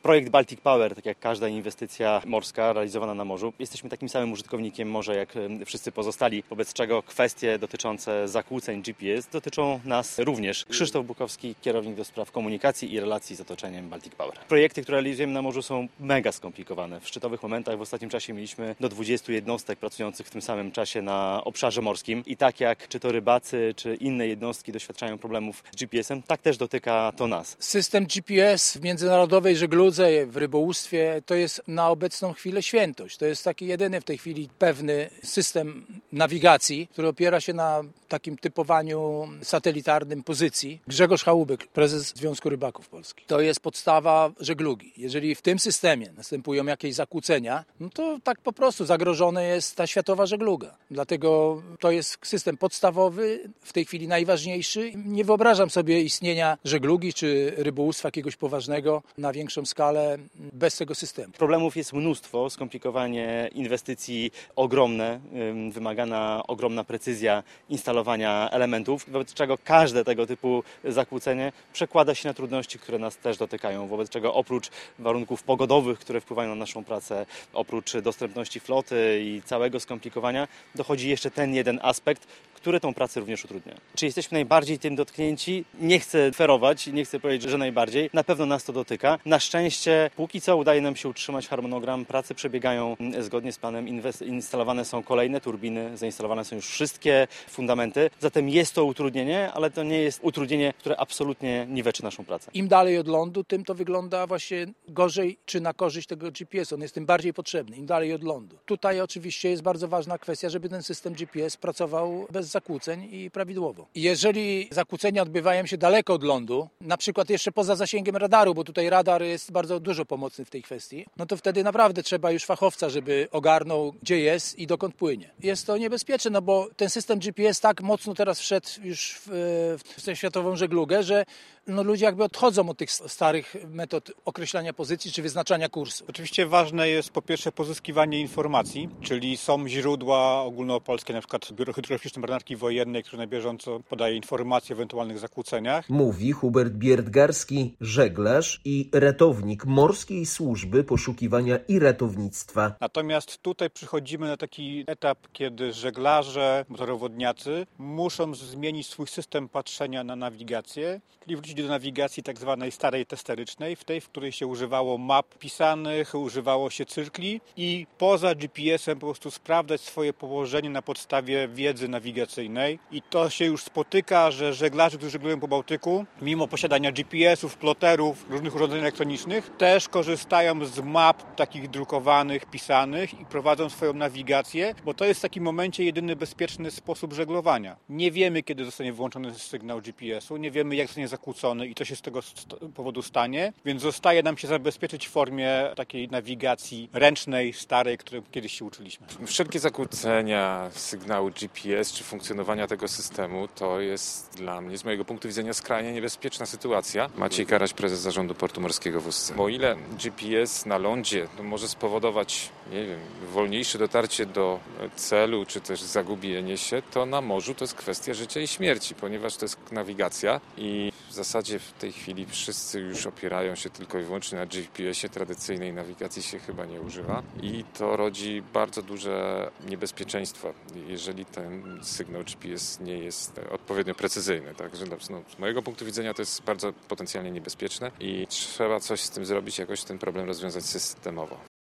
Projekt Baltic Power, tak jak każda inwestycja morska realizowana na morzu, jesteśmy takim samym użytkownikiem morza jak wszyscy pozostali, wobec czego kwestie dotyczące zakłóceń GPS dotyczą nas również. Krzysztof Bukowski, kierownik do spraw komunikacji i relacji z otoczeniem Baltic Power. Projekty, które realizujemy na morzu, są mega skomplikowane. W szczytowych momentach w ostatnim czasie mieliśmy do 20 jednostek pracujących w tym samym czasie na obszarze morskim i tak jak czy to rybacy, czy inne jednostki doświadczają problemów z GPS-em, tak też dotyka to nas. System GPS w międzynarodowej żegludze, w rybołówstwie to jest na obecną chwilę świętość. To jest taki jedyny w tej chwili pewny system nawigacji, który opiera się na takim typowaniu satelitarnym pozycji. Grzegorz Chałubek, prezes Związku Rybaków Polskich. To jest podstawa żeglugi. Jeżeli w tym systemie następują jakieś zakłócenia, no to tak po prostu zagrożona jest ta światowa żegluga. Dlatego to jest system podstawowy, w tej chwili najważniejszy. Nie wyobrażam sobie istnienia żeglugi czy rybołówstwa jakiegoś poważnego na większą skalę bez tego systemu. Problemów jest mnóstwo, skomplikowanie inwestycji ogromne, wymagana ogromna precyzja instalowania elementów, wobec czego każde tego typu zakłócenie przekłada się na trudności, które nas też dotykają, wobec czego oprócz warunków pogodowych, które wpływają na naszą pracę, oprócz dostępności floty i całego skomplikowania, dochodzi jeszcze ten jeden aspekt, który tą pracę również utrudnia. Czy jesteśmy najbardziej tym dotknięci? Nie chcę ferować, nie chcę powiedzieć, że najbardziej. Na pewno nas to dotyka. Na szczęście póki co udaje nam się utrzymać harmonogram. Prace przebiegają zgodnie z planem. Instalowane są kolejne turbiny, zainstalowane są już wszystkie fundamenty. Zatem jest to utrudnienie, ale to nie jest utrudnienie, które absolutnie niweczy naszą pracę. Im dalej od lądu, tym to wygląda właśnie gorzej czy na korzyść tego GPS. On jest tym bardziej potrzebny, im dalej od lądu. Tutaj oczywiście jest bardzo ważna kwestia, żeby ten system GPS pracował bez zakłóceń i prawidłowo. Jeżeli zakłócenia odbywają się daleko od lądu, na przykład jeszcze poza zasięgiem radaru, bo tutaj radar jest bardzo dużo pomocny w tej kwestii, no to wtedy naprawdę trzeba już fachowca, żeby ogarnął, gdzie jest i dokąd płynie. Jest to niebezpieczne, no bo ten system GPS tak mocno teraz wszedł już w tę światową żeglugę, że ludzie jakby odchodzą od tych starych metod określania pozycji czy wyznaczania kursu. Oczywiście ważne jest po pierwsze pozyskiwanie informacji, czyli są źródła ogólnopolskie, na przykład Biuro Hydrograficzne Marynarki Wojennej, które na bieżąco podaje informacje o ewentualnych zakłóceniach. Mówi Hubert Bierdgarski, żeglarz i ratownik Morskiej Służby Poszukiwania i Ratownictwa. Natomiast tutaj przychodzimy na taki etap, kiedy żeglarze, motorowodniacy muszą zmienić swój system patrzenia na nawigację, czyli wrócić do nawigacji tak zwanej starej testerycznej, w tej, w której się używało map pisanych, używało się cyrkli i poza GPS-em po prostu sprawdzać swoje położenie na podstawie wiedzy nawigacyjnej. I to się już spotyka, że żeglarze, którzy żeglują po Bałtyku, mimo posiadania GPS-ów, ploterów, różnych urządzeń elektronicznych, też korzystają z map takich drukowanych, pisanych i prowadzą swoją nawigację, bo to jest w takim momencie jedyny bezpieczny sposób żeglowania. Nie wiemy, kiedy zostanie włączony sygnał GPS-u, nie wiemy, jak zostanie zakłócony i co się z tego powodu stanie, więc zostaje nam się zabezpieczyć w formie takiej nawigacji ręcznej, starej, której kiedyś się uczyliśmy. Wszelkie zakłócenia sygnału GPS czy funkcjonowania tego systemu to jest dla mnie, z mojego punktu widzenia, skrajnie niebezpieczna sytuacja. Maciej Karaś, prezes Zarządu Portu Morskiego w Ustce. Bo o ile GPS na lądzie może spowodować, nie wiem, wolniejsze dotarcie do celu, czy też zagubienie się, to na morzu to jest kwestia życia i śmierci, ponieważ to jest nawigacja i w zasadzie w tej chwili wszyscy już opierają się tylko i wyłącznie na GPS-ie. Tradycyjnej nawigacji się chyba nie używa i to rodzi bardzo duże niebezpieczeństwa, jeżeli ten sygnał GPS nie jest odpowiednio precyzyjny. Także z mojego punktu widzenia to jest bardzo potencjalnie niebezpieczne i trzeba coś z tym zrobić, jakoś ten problem rozwiązać systemowo.